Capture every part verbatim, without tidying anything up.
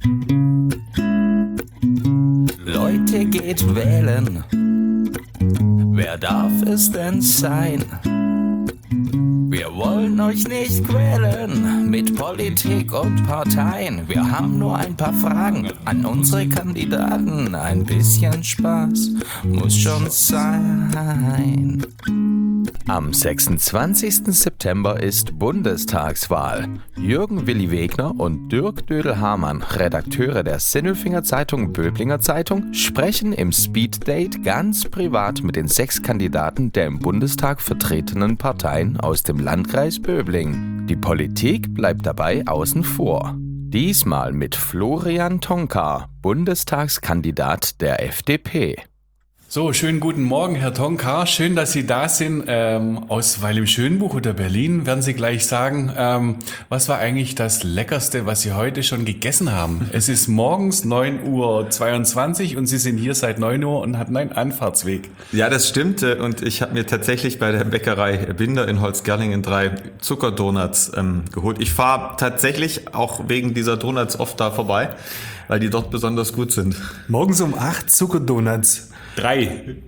Leute, geht wählen. Wer darf es denn sein? Wir wollen euch nicht quälen mit Politik und Parteien. Wir haben nur ein paar Fragen an unsere Kandidaten. Ein bisschen Spaß muss schon sein. Am sechsundzwanzigsten September ist Bundestagswahl. Jürgen Willi Wegner und Dirk Dödel-Hamann, Redakteure der Sinnelfinger Zeitung Böblinger Zeitung, sprechen im Speeddate ganz privat mit den sechs Kandidaten der im Bundestag vertretenen Parteien aus dem Landkreis Böbling. Die Politik bleibt dabei außen vor. Diesmal mit Florian Tonka, Bundestagskandidat der F D P. So, schönen guten Morgen, Herr Tonka. Schön, dass Sie da sind. Ähm, aus Weil im Schönbuch oder Berlin werden Sie gleich sagen, ähm, was war eigentlich das Leckerste, was Sie heute schon gegessen haben? Es ist morgens neun Uhr zweiundzwanzig und Sie sind hier seit neun Uhr und hatten einen Anfahrtsweg. Ja, das stimmt. Und ich habe mir tatsächlich bei der Bäckerei Binder in Holzgerlingen drei Zuckerdonuts ähm, geholt. Ich fahre tatsächlich auch wegen dieser Donuts oft da vorbei, weil die dort besonders gut sind. Morgens um acht Zuckerdonuts. Drei.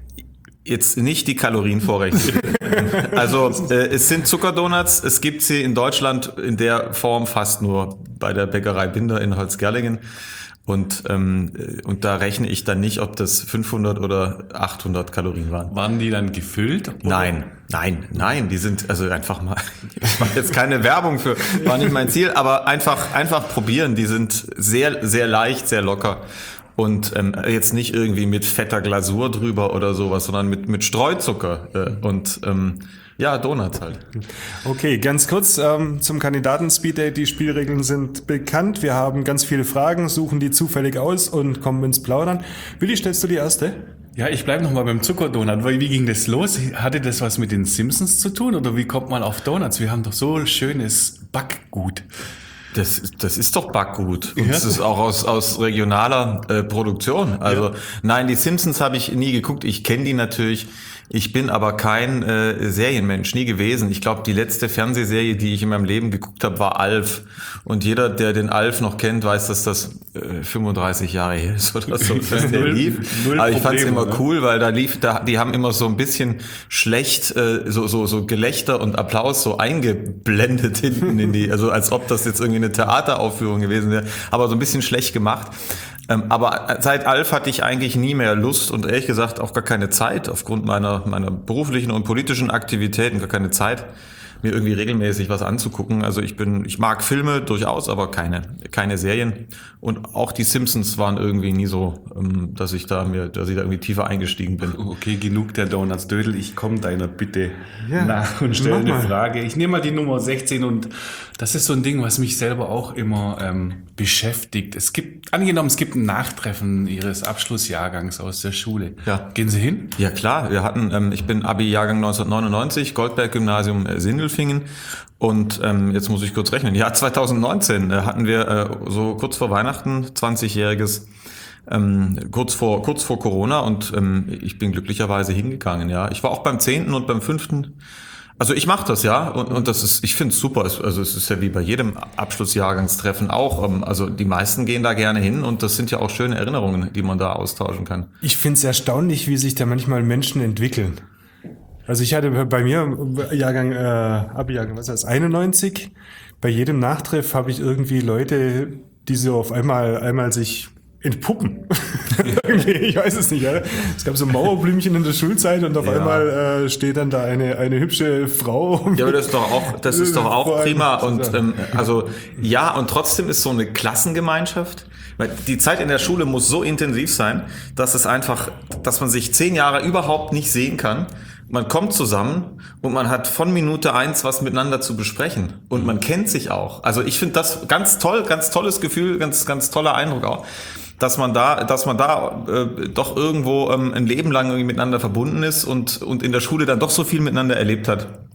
Jetzt nicht die Kalorien vorrechnen. Also äh, es sind Zuckerdonuts, es gibt sie in Deutschland in der Form fast nur bei der Bäckerei Binder in Holzgerlingen. Und, ähm, und da rechne ich dann nicht, ob das fünfhundert oder achthundert Kalorien waren. Waren die dann gefüllt? Oder? Nein, nein, nein, die sind also einfach mal, ich mache jetzt keine Werbung für, war nicht mein Ziel, aber einfach, einfach probieren, die sind sehr, sehr leicht, sehr locker. Und ähm, jetzt nicht irgendwie mit fetter Glasur drüber oder sowas, sondern mit mit Streuzucker äh, und ähm, ja, Donuts halt. Okay, ganz kurz ähm, zum Kandidaten-Speeddate. Die Spielregeln sind bekannt. Wir haben ganz viele Fragen, suchen die zufällig aus und kommen ins Plaudern. Willi, stellst du die erste? Ja, ich bleibe nochmal beim Zuckerdonut. Wie ging das los? Hatte das was mit den Simpsons zu tun oder wie kommt man auf Donuts? Wir haben doch so schönes Backgut. Das, das ist doch Backgut. Und Ja. das ist auch aus, aus regionaler äh, Produktion. Also Ja. nein, die Simpsons habe ich nie geguckt. Ich kenne die natürlich. Ich bin aber kein äh, Serienmensch, nie gewesen. Ich glaube, die letzte Fernsehserie, die ich in meinem Leben geguckt habe, war Alf. Und jeder, der den Alf noch kennt, weiß, dass das äh, fünfunddreißig Jahre her ist oder so, dass der Null- lief. null Aber ich fand es Probleme, immer ne? cool, weil da lief, da, die haben immer so ein bisschen schlecht, äh, so, so, so Gelächter und Applaus so eingeblendet hinten in die, also als ob das jetzt irgendwie eine Theateraufführung gewesen wäre, aber so ein bisschen schlecht gemacht. Ähm, aber seit Alf hatte ich eigentlich nie mehr Lust und ehrlich gesagt auch gar keine Zeit, aufgrund meiner, meiner beruflichen und politischen Aktivitäten, gar keine Zeit, mir irgendwie regelmäßig was anzugucken. Also ich bin, ich mag Filme durchaus, aber keine, keine Serien. Und auch die Simpsons waren irgendwie nie so, ähm, dass ich da mir, dass ich da irgendwie tiefer eingestiegen bin. Okay, genug der Donuts. Dödel, ich komme deiner Bitte Ja, nach und stelle mach eine mal. Frage. Ich nehme mal die Nummer sechzehn und das ist so ein Ding, was mich selber auch immer ähm, beschäftigt. Es gibt, angenommen, es gibt ein Nachtreffen Ihres Abschlussjahrgangs aus der Schule. Ja. Gehen Sie hin? Ja klar, wir hatten, ähm, ich bin Abi-Jahrgang neunzehnhundertneunundneunzig, Goldberg-Gymnasium äh, Sindelfingen und ähm, jetzt muss ich kurz rechnen, ja zweitausendneunzehn äh, hatten wir äh, so kurz vor Weihnachten, zwanzigjähriges, ähm, kurz vor kurz vor Corona und ähm, ich bin glücklicherweise hingegangen, ja. Ich war auch beim zehnten und beim fünften. Also ich mache das, ja, und, und das ist, ich finde es super. Es- Also es ist ja wie bei jedem Abschlussjahrgangstreffen auch. ähm, Also die meisten gehen da gerne hin und das sind ja auch schöne Erinnerungen, die man da austauschen kann. Ich finde es erstaunlich, wie sich da manchmal Menschen entwickeln. Also ich hatte bei mir im Jahrgang, äh, Abi-Jahrgang, was heißt, einundneunzig, bei jedem Nachtreff habe ich irgendwie Leute, die so auf einmal, einmal sich entpuppen. Irgendwie, ich weiß es nicht. Ja. Es gab so Mauerblümchen in der Schulzeit und auf Ja. einmal äh, steht dann da eine, eine hübsche Frau. Ja, aber das ist doch auch, das ist doch auch Vor allem- prima. Und ähm, also ja, und trotzdem ist so eine Klassengemeinschaft. Weil die Zeit in der Schule muss so intensiv sein, dass es einfach, dass man sich zehn Jahre überhaupt nicht sehen kann. Man kommt zusammen und man hat von Minute eins was miteinander zu besprechen. Und man kennt sich auch. Also ich finde das ganz toll, ganz tolles Gefühl, ganz, ganz toller Eindruck auch, dass man da, dass man da äh, doch irgendwo ähm, ein Leben lang irgendwie miteinander verbunden ist und, und in der Schule dann doch so viel miteinander erlebt hat.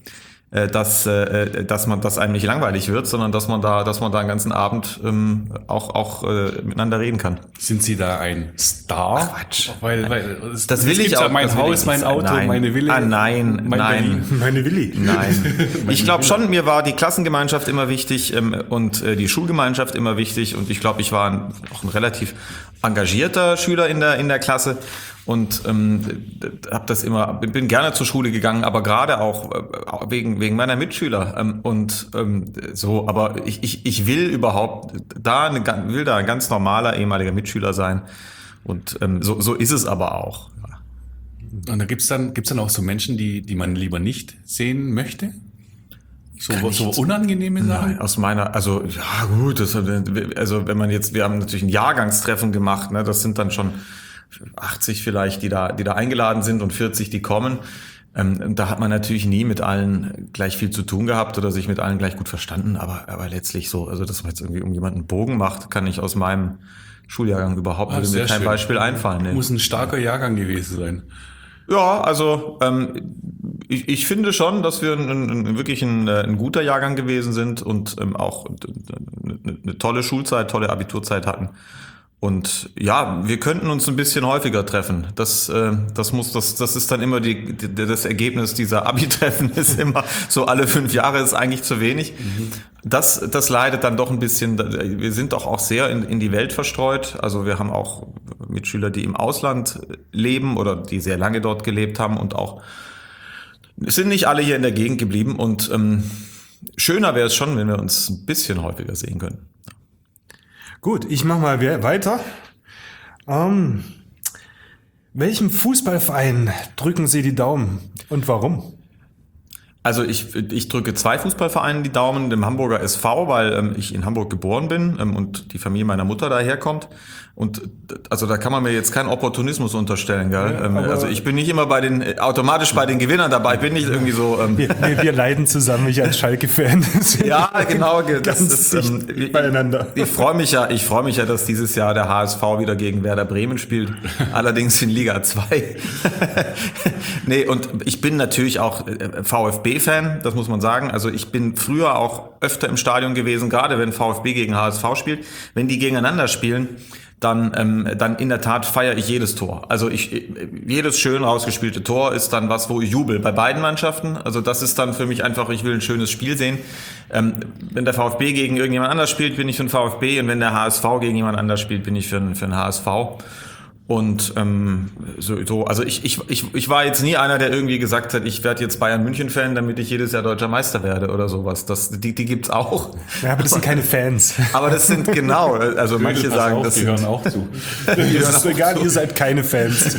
dass, dass man, dass einem nicht langweilig wird, sondern dass man da, dass man da einen ganzen Abend ähm, auch, auch äh, miteinander reden kann. Sind Sie da ein Star? Ach, Quatsch. Weil, weil es, Das will ich ja auch. mein das will Haus, ich mein nicht Auto, sein. Nein. meine Villa. Ah, nein, mein nein. Berlin. Meine Willi. Nein. Ich glaube schon, mir war die Klassengemeinschaft immer wichtig ähm, und äh, die Schulgemeinschaft immer wichtig und ich glaube, ich war ein, auch ein relativ engagierter Schüler in der in der Klasse und ähm, habe das immer bin gerne zur Schule gegangen, aber gerade auch äh, wegen wegen meiner Mitschüler ähm, und ähm, so. Aber ich, ich ich will überhaupt da eine, will da ein ganz normaler ehemaliger Mitschüler sein und ähm, so so ist es aber auch. Und da gibt's dann gibt's dann auch so Menschen, die die man lieber nicht sehen möchte. So, so unangenehme Sachen? Nein, aus meiner, also ja gut, das, also wenn man jetzt, wir haben natürlich ein Jahrgangstreffen gemacht, ne, das sind dann schon achtzig vielleicht, die da, die da eingeladen sind und vierzig, die kommen. Ähm, da hat man natürlich nie mit allen gleich viel zu tun gehabt oder sich mit allen gleich gut verstanden, aber, aber letztlich so, also dass man jetzt irgendwie um jemanden einen Bogen macht, kann ich aus meinem Schuljahrgang überhaupt, Ah, würde mir sehr kein schön. Beispiel einfallen. Ne. Muss ein starker Jahrgang gewesen sein. Ja, also ähm, ich, ich finde schon, dass wir ein, ein, wirklich ein, ein guter Jahrgang gewesen sind und ähm, auch eine, eine tolle Schulzeit, tolle Abiturzeit hatten. Und ja, wir könnten uns ein bisschen häufiger treffen. Das, äh, das muss, das, das ist dann immer die, die, das Ergebnis dieser Abi-Treffen ist immer so alle fünf Jahre ist eigentlich zu wenig. Mhm. Das, das leidet dann doch ein bisschen. Wir sind doch auch sehr in, in die Welt verstreut. Also wir haben auch Mitschüler, die im Ausland leben oder die sehr lange dort gelebt haben und auch es sind nicht alle hier in der Gegend geblieben. Und ähm, schöner wäre es schon, wenn wir uns ein bisschen häufiger sehen können. Gut, ich mache mal we- weiter. Ähm, welchem Fußballverein drücken Sie die Daumen und warum? Also ich, ich drücke zwei Fußballvereinen die Daumen, dem Hamburger S V, weil ähm, ich in Hamburg geboren bin ähm, und die Familie meiner Mutter daherkommt. Und also da kann man mir jetzt keinen Opportunismus unterstellen, gell? Ja, ähm, also ich bin nicht immer bei den äh, automatisch bei den Gewinnern dabei. Ich bin nicht irgendwie so. Ähm, Wir, wir, wir leiden zusammen, ich als Schalke-Fan. ja, genau. Das Ganz ist, ähm, dicht beieinander. Ich, ich freue mich ja, ich freue mich ja, dass dieses Jahr der H S V wieder gegen Werder Bremen spielt. Allerdings in Liga zwei. Nee, und ich bin natürlich auch VfB-Fan, das muss man sagen. Also ich bin früher auch öfter im Stadion gewesen, gerade wenn VfB gegen H S V spielt. Wenn die gegeneinander spielen, dann ähm, dann in der Tat feiere ich jedes Tor. Also ich jedes schön rausgespielte Tor ist dann was, wo ich jubel bei beiden Mannschaften. Also das ist dann für mich einfach, ich will ein schönes Spiel sehen. Ähm, wenn der VfB gegen irgendjemand anders spielt, bin ich für den VfB und wenn der H S V gegen jemand anders spielt, bin ich für den, für den H S V. Und ähm, so, so, also ich, ich, ich, ich war jetzt nie einer, der irgendwie gesagt hat, ich werde jetzt Bayern München-Fan, damit ich jedes Jahr deutscher Meister werde oder sowas. Das, die, die gibt's auch. Ja, aber das sind keine Fans. Aber das sind genau, also manche Pass sagen, auf, das die sind, hören auch zu. Das ist egal, ihr seid keine Fans.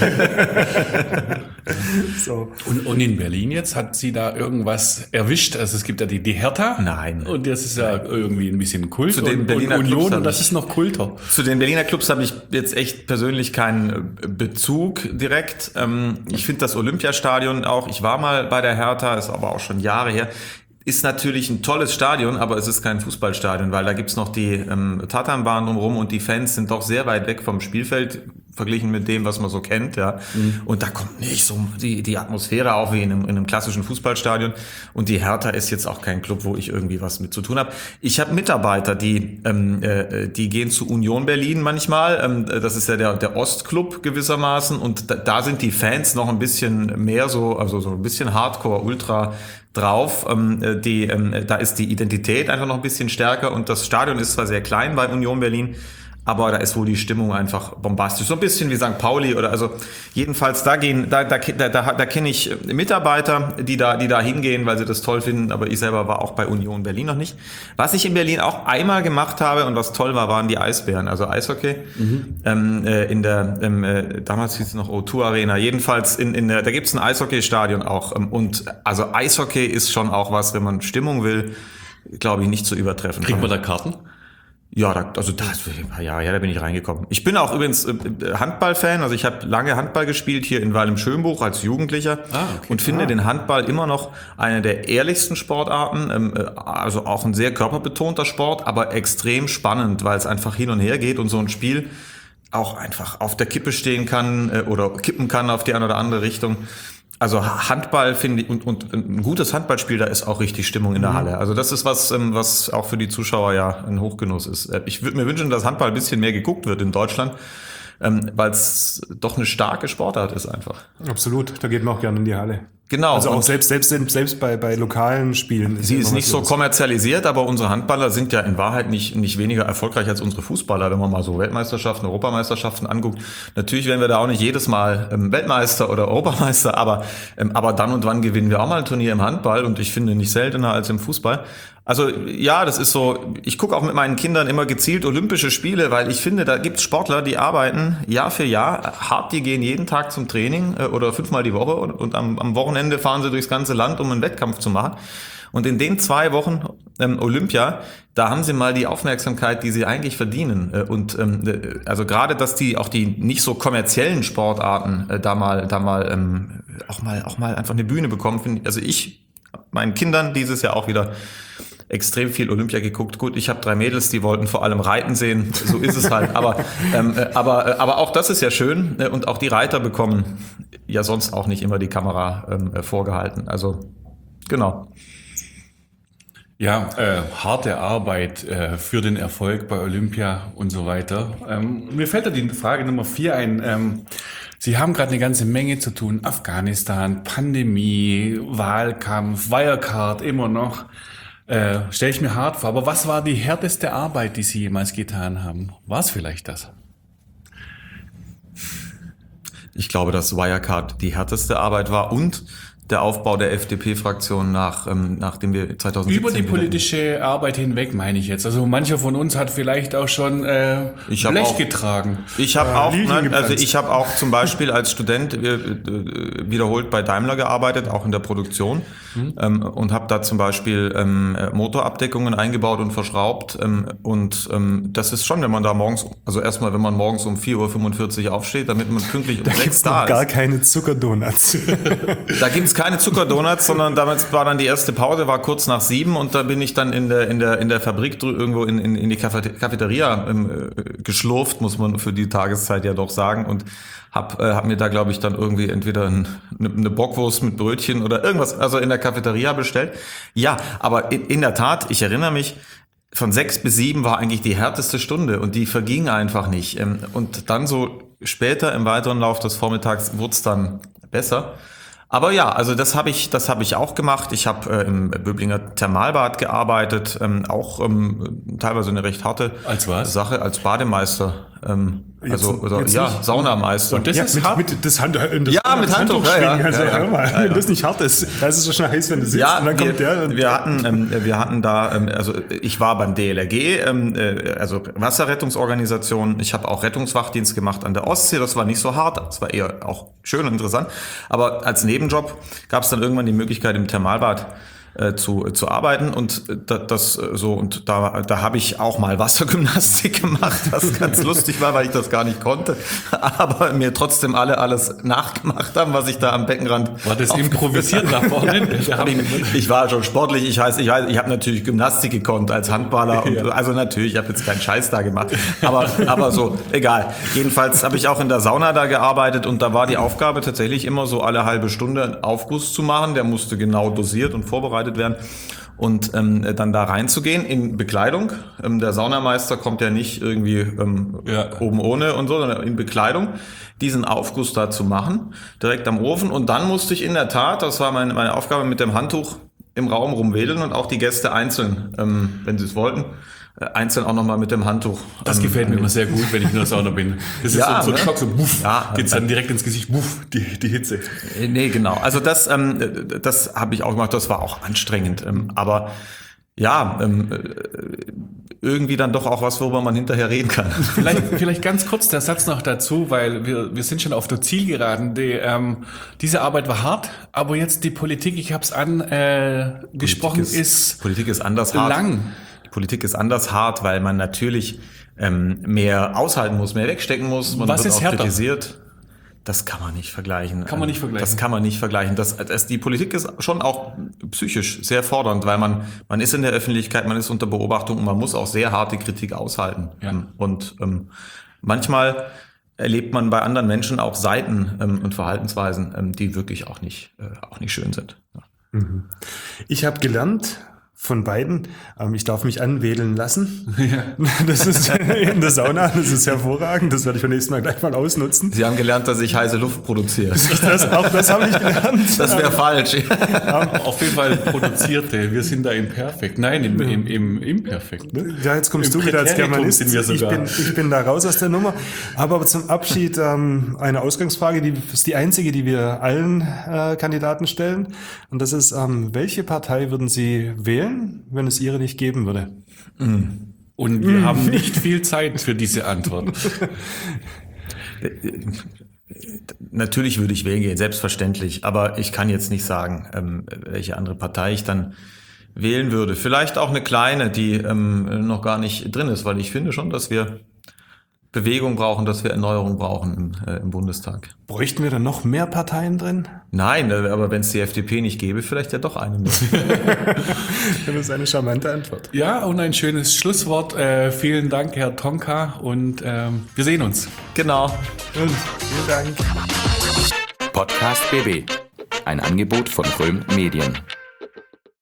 So. Und, und in Berlin jetzt hat sie da irgendwas erwischt? Also es gibt ja die, die Hertha. Nein. Und das ist ja irgendwie ein bisschen Kult. Zu den und, Berliner und Clubs Union hab und das ich- ist noch kulter. Zu den Berliner Clubs habe ich jetzt echt persönlich keinen Bezug direkt. Ähm, Ich finde das Olympiastadion auch, ich war mal bei der Hertha, ist aber auch schon Jahre her, ist natürlich ein tolles Stadion, aber es ist kein Fußballstadion, weil da gibt's noch die ähm, Tatanbahn drumherum und die Fans sind doch sehr weit weg vom Spielfeld, verglichen mit dem, was man so kennt, ja. Mhm. Und da kommt nicht so die, die Atmosphäre auf wie in einem, in einem klassischen Fußballstadion. Und die Hertha ist jetzt auch kein Club, wo ich irgendwie was mit zu tun habe. Ich habe Mitarbeiter, die ähm, äh, die gehen zu Union Berlin manchmal. Ähm, das ist ja der, der Ostclub gewissermaßen. Und da, da sind die Fans noch ein bisschen mehr so, also so ein bisschen Hardcore, Ultra drauf. Ähm, die, ähm, da ist die Identität einfach noch ein bisschen stärker. Und das Stadion ist zwar sehr klein bei Union Berlin, aber da ist wohl die Stimmung einfach bombastisch. So ein bisschen wie Sankt Pauli oder also jedenfalls da gehen, da, da, da, da, da kenne ich Mitarbeiter, die da, die da hingehen, weil sie das toll finden, aber ich selber war auch bei Union Berlin noch nicht. Was ich in Berlin auch einmal gemacht habe und was toll war, waren die Eisbären, also Eishockey. Mhm. Ähm, äh, in der, ähm, äh, damals hieß es noch O zwei Arena, jedenfalls in, in der, da gibt's ein Eishockeystadion auch. Ähm, und also Eishockey ist schon auch was, wenn man Stimmung will, glaube ich, nicht zu übertreffen. Kriegt man da Karten? Ja, da, also das, ja, ja, da bin ich reingekommen. Ich bin auch übrigens äh, Handballfan, also ich habe lange Handball gespielt hier in Weil im Schönbuch als Jugendlicher ah, okay. und finde ah. den Handball immer noch eine der ehrlichsten Sportarten, ähm, also auch ein sehr körperbetonter Sport, aber extrem spannend, weil es einfach hin und her geht und so ein Spiel auch einfach auf der Kippe stehen kann äh, oder kippen kann auf die eine oder andere Richtung. also Handball finde ich, und, und ein gutes Handballspiel, da ist auch richtig Stimmung in der Halle. Also das ist was, was auch für die Zuschauer ja ein Hochgenuss ist. Ich würde mir wünschen, dass Handball ein bisschen mehr geguckt wird in Deutschland, weil es doch eine starke Sportart ist einfach. Absolut, da geht man auch gerne in die Halle. Genau. Also auch selbst, selbst, selbst bei, bei lokalen Spielen. Sie ist nicht so los. kommerzialisiert, aber unsere Handballer sind ja in Wahrheit nicht, nicht weniger erfolgreich als unsere Fußballer, wenn man mal so Weltmeisterschaften, Europameisterschaften anguckt. Natürlich werden wir da auch nicht jedes Mal ähm, Weltmeister oder Europameister, aber, ähm, aber dann und wann gewinnen wir auch mal ein Turnier im Handball und ich finde nicht seltener als im Fußball. Also ja, das ist so, ich gucke auch mit meinen Kindern immer gezielt Olympische Spiele, weil ich finde, da gibt's Sportler, die arbeiten Jahr für Jahr hart, die gehen jeden Tag zum Training äh, oder fünfmal die Woche und, und am, am Wochenende fahren sie durchs ganze Land, um einen Wettkampf zu machen. Und in den zwei Wochen ähm, Olympia, da haben sie mal die Aufmerksamkeit, die sie eigentlich verdienen. Äh, und ähm, also gerade, dass die auch die nicht so kommerziellen Sportarten äh, da mal, da mal ähm, auch mal auch mal einfach eine Bühne bekommen. Find, also ich meinen Kindern dieses Jahr auch wieder extrem viel Olympia geguckt. Gut, ich habe drei Mädels, die wollten vor allem Reiten sehen. So ist es halt. Aber, ähm, aber, aber auch das ist ja schön. Und auch die Reiter bekommen ja sonst auch nicht immer die Kamera ähm, vorgehalten. Also genau. Ja, äh, harte Arbeit äh, für den Erfolg bei Olympia und so weiter. Ähm, mir fällt da die Frage Nummer vier ein. Ähm, Sie haben gerade eine ganze Menge zu tun. Afghanistan, Pandemie, Wahlkampf, Wirecard immer noch. Äh, Stelle ich mir hart vor. Aber was war die härteste Arbeit, die Sie jemals getan haben? War es vielleicht das? Ich glaube, dass Wirecard die härteste Arbeit war und der Aufbau der F D P-Fraktion nach, ähm, nachdem wir zwanzig siebzehn... Über die politische Arbeit hinweg meine ich jetzt. Also mancher von uns hat vielleicht auch schon äh, Ich hab Blech auch- getragen. Ich habe Äh, auch, Lilien nein, also gepflanzt. ich habe auch zum Beispiel als Student äh, äh, wiederholt bei Daimler gearbeitet, auch in der Produktion Mhm. ähm, und habe da zum Beispiel ähm, äh, Motorabdeckungen eingebaut und verschraubt ähm, und ähm, das ist schon, wenn man da morgens, also erstmal, wenn man morgens um vier Uhr fünfundvierzig aufsteht, damit man pünktlich um Da sechs gibt's da noch gar ist. keine Zuckerdonuts. Da gibt's keine Zuckerdonuts, sondern damals war dann die erste Pause, war kurz nach sieben und da bin ich dann in der in der in der Fabrik drü- irgendwo in in, in die Cafete- Cafeteria ähm, äh, geschlurft, muss man für die Tageszeit ja doch sagen und hab äh, hab mir da glaube ich dann irgendwie entweder ein, eine, eine Bockwurst mit Brötchen oder irgendwas, also in der Cafeteria bestellt. Ja, aber in, in der Tat, ich erinnere mich, von sechs bis sieben war eigentlich die härteste Stunde und die verging einfach nicht. Ähm, Und dann so später im weiteren Lauf des Vormittags wurde es dann besser. Aber ja, also das habe ich, das habe ich auch gemacht. Ich habe äh, im Böblinger Thermalbad gearbeitet, ähm, auch ähm, teilweise eine recht harte Als was? Sache als Bademeister. Ähm, also Jetzt- oder, jetzt ja, nicht. Saunameister. Und das Ja, ist mit, hart. mit das Hand, das Ja, mit das Handtuch, ja, schwingen. ja. Also, Ja, ja. hör mal, Ja, ja. wenn das nicht hart ist, da ist es schon heiß, wenn du sitzt. Ja, und dann kommt wir, der. Und wir hatten, ähm, wir hatten da, ähm, also ich war beim D L R G, ähm, äh, also Wasserrettungsorganisation. Ich habe auch Rettungswachdienst gemacht an der Ostsee. Das war nicht so hart, das war eher auch schön und interessant. Aber als Nebenjob gab es dann irgendwann die Möglichkeit im Thermalbad äh, zu zu arbeiten und äh, da- das äh, so und da da habe ich auch mal Wassergymnastik gemacht, was ganz lustig war, weil ich das gar nicht konnte, aber mir trotzdem alle alles nachgemacht haben, was ich da am Beckenrand War das aufgeführt improvisiert habe. nach vorne? Da haben- Ich, ich war schon sportlich, ich weiß, ich weiß, ich habe natürlich Gymnastik gekonnt als Handballer und also natürlich, ich habe jetzt keinen Scheiß da gemacht, aber aber so, egal. Jedenfalls habe ich auch in der Sauna da gearbeitet und da war die Aufgabe tatsächlich immer so alle halbe Stunde einen Aufguss zu machen, der musste genau dosiert und vorbereitet werden und ähm, dann da reinzugehen in Bekleidung. Ähm, der Saunameister kommt ja nicht irgendwie ähm, Ja. oben ohne und so, sondern in Bekleidung, diesen Aufguss da zu machen, direkt am Ofen. Und dann musste ich in der Tat, das war meine, meine Aufgabe, mit dem Handtuch im Raum rumwedeln und auch die Gäste einzeln, ähm, wenn sie es wollten, äh, einzeln auch nochmal mit dem Handtuch. Das ähm, gefällt mir immer sehr gut, wenn ich in der Sauna bin. Das ist Ja, so, so ein ne? Schock, so buff, Ja. geht's dann direkt ins Gesicht, buff, die, die Hitze. Äh, Nee, genau. Also das, ähm, das habe ich auch gemacht. Das war auch anstrengend. Ähm, aber ja, ähm, äh, irgendwie dann doch auch was, worüber man hinterher reden kann. Vielleicht, vielleicht ganz kurz der Satz noch dazu, weil wir, wir sind schon auf der Zielgeraden. Die, ähm, diese Arbeit war hart, aber jetzt die Politik, ich habe es angesprochen, Politik ist Politik ist anders hart. lang. Politik ist anders hart, weil man natürlich ähm, mehr aushalten muss, mehr wegstecken muss. Man Was wird ist auch härter? kritisiert. Das kann man nicht vergleichen. Kann man nicht vergleichen. Das kann man nicht vergleichen. Das, das, die Politik ist schon auch psychisch sehr fordernd, weil man, man ist in der Öffentlichkeit, man ist unter Beobachtung und man muss auch sehr harte Kritik aushalten. Ja. Und ähm, manchmal erlebt man bei anderen Menschen auch Seiten ähm, und Verhaltensweisen, ähm, die wirklich auch nicht, äh, auch nicht schön sind. Ja. Ich habe gelernt von beiden, ähm, ich darf mich anwählen lassen. Ja. Das ist in der Sauna, das ist hervorragend. Das werde ich beim nächsten Mal gleich mal ausnutzen. Sie haben gelernt, dass ich heiße Luft produziere. Das, auch das habe ich gelernt. Das wäre falsch. Auf jeden Fall produzierte. Wir sind da im Perfekt. Nein, im, im, im Imperfekt. Ne? Ja, jetzt kommst Im du wieder als Präteritum Germanist. sind wir Ich sogar. bin, ich bin da raus aus der Nummer. Aber zum Abschied ähm, eine Ausgangsfrage, die ist die einzige, die wir allen äh, Kandidaten stellen. Und das ist, ähm, welche Partei würden Sie wählen, wenn es Ihre nicht geben würde? Und wir haben nicht viel Zeit für diese Antwort. Natürlich würde ich wählen gehen, selbstverständlich. Aber ich kann jetzt nicht sagen, ähm, welche andere Partei ich dann wählen würde. Vielleicht auch eine kleine, die ähm, noch gar nicht drin ist, weil ich finde schon, dass wir Bewegung brauchen, dass wir Erneuerung brauchen im, äh, im Bundestag. Bräuchten wir dann noch mehr Parteien drin? Nein, äh, aber wenn es die F D P nicht gäbe, vielleicht ja doch eine mehr. Das ist eine charmante Antwort. Ja, und ein schönes Schlusswort. Äh, vielen Dank, Herr Tonka, und ähm, wir sehen uns. Genau. Und vielen Dank. Podcast B B. Ein Angebot von Röhm Medien.